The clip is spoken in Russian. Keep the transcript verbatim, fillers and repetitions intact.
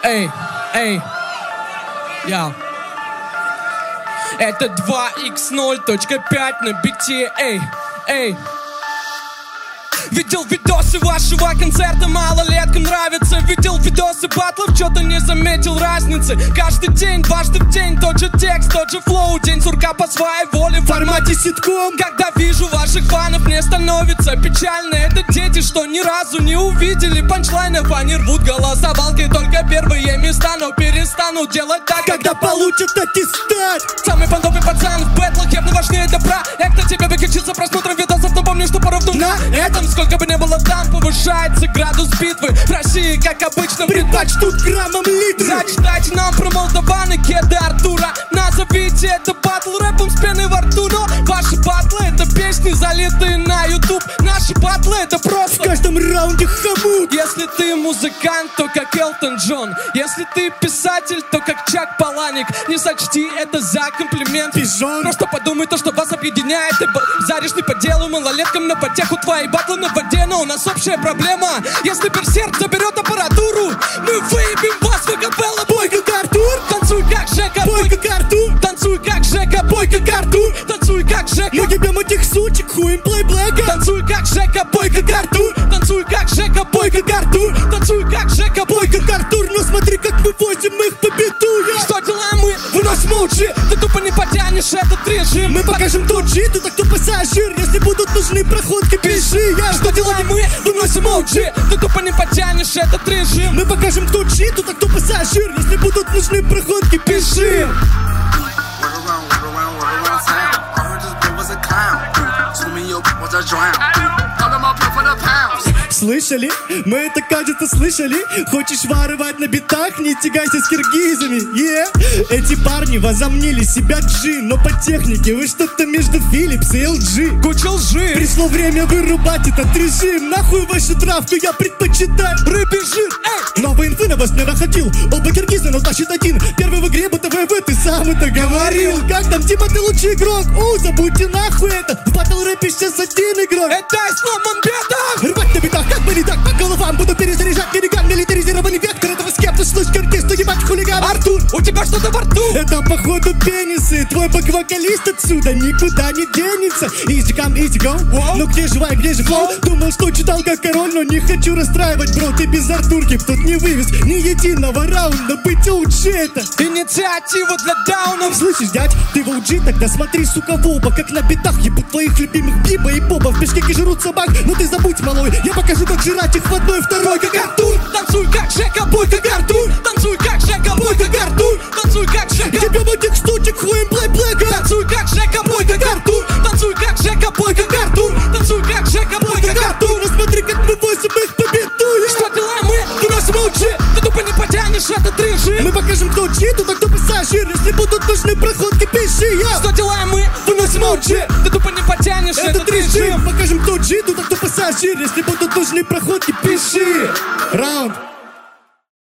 Эй, эй, я. Это два икс ноль точка пять на бите, эй, эй. Видел видосы вашего концерта, малолеткам нравится. Видел видосы батлов, что-то не заметил разницы. Каждый день, дважды в день, тот же текст, тот же флоу. День сурка по своей воле в формате ситком. Когда вижу ваших фанов, мне становится печально. Это дети, что ни разу не увидели панчлайнов. Они рвут голосовалки, только первые места, но перестанут делать так, когда получат аттестат. Самый бандовый пацан в бэтлах явно важнее добра. Это тебе выключится просмотром видосов, но помню, что поровну на этом, сколько бы ни было там, повышается градус битвы. В России, как обычно, предпочтут граммом литра. Зачитайте нам про Молдавана, Кеда, Артура. Назовите это батл рэпом с пеной во рту. Но ваши батлы — это песни, залитые на ютуб. Наши батлы — это просто в каждом раунде хомут. Если ты музыкант, то как Элтон Джон. Если ты писатель, то как Чак Паланик. Не сочти это за комплимент, пижон. Просто подумай то, что вас объединяет. Ты заришь не по делу, малолеткам на потеху. Твои батлы на воде, но у нас общая проблема. Если Берсерк заберет аппаратуру, мы выебем вас в акапелла. Бой как Артур, танцуй как Жека. Бой как Артур, танцуй как Жека. Бой как Артур, танцуй как Жека. Мы ебем этих сучек, хуем плейблэка. Танцуй как Жека. Бой как Артур, танцуй как Жека. Бой как Артур, танцуй как Жека. Бой как Артур, но смотри, как мы возим их по биту. Что делаем мы? Выносим оджи. Ты тупо не потянешь этот режим. Мы покажем тот же, ты так кто пассажир. Если будут нужны проходки, пиши. Я что делаем мы? Выносим оджи. Ты тупо не потянешь этот режим. Мы покажем кто чит, ты так кто пассажир. Если будут нужны проходки, пиши. Слышали? Мы это, кажется, слышали. Хочешь воровать на битах, не тягайся с киргизами. Yeah. Эти парни возомнили себя джи, но по технике вы что-то между Philips и эл джи. Куча лжи. Пришло время вырубать этот режим. Нахуй вашу травку, я предпочитаю рыбий жир. Эй. Новой инфы на вас не находил. Оба киргиза, но тащит один. Первый в игре БТВВ, ты сам это говорил. Как там, Тима, ты лучший игрок? У, забудьте нахуй это. В батл рэпе сейчас один игрок. Это Ислам Мамбетов. Рвать на битах, как бы не так, по головам буду перезаряжать миллиган. Милитаризированный вектор этого скепта. Слышь, киргиз, ебать хулиган. Артур, у тебя что-то во рту. Это походу пенисы. Твой бэк-вокалист отсюда никуда не денется. Easy come, easy go. Wow. Ну где же вайб, где же флоу? Думал, что читал как король, но не хочу расстраивать, бро. Ты без Артурки тут не вывез ни единого раунда. Быть оуджи это инициатива для даунов. Слышишь, дядь, ты в оуджи, тогда смотри, сука, в оба. Как на битах ебут твоих любимых Биба и Боба. В Бишкеке жрут собак, ну ты забудь, малой. Я покажу, как жрать их в одной, второй, как Артур. Танцуй как Жека. Бой как Артур. Танцуй как Жека. Бой как Артур. Танцуй как Жека. Ебем этих штучек, хуем плей-блэка. Танцуй как Жека. Бой как Артур. Танцуй как Жека. Бой как Артур. Танцуй как Жека. Бой как Артур. Ну смотри, как мы возим их по биту. Что делаем мы? Выносим оуджи. Ты тупо не потянешь этот режим. Мы покажем кто чит, ты кто пассажир. Если будут нужны проходки, пиши. Я. Что делаем мы? Выносим оуджи. Ты тупо не потянешь этот режим. Покажем кто чит, ты кто пассажир. Если будут нужны проходки, пиши. Раунд.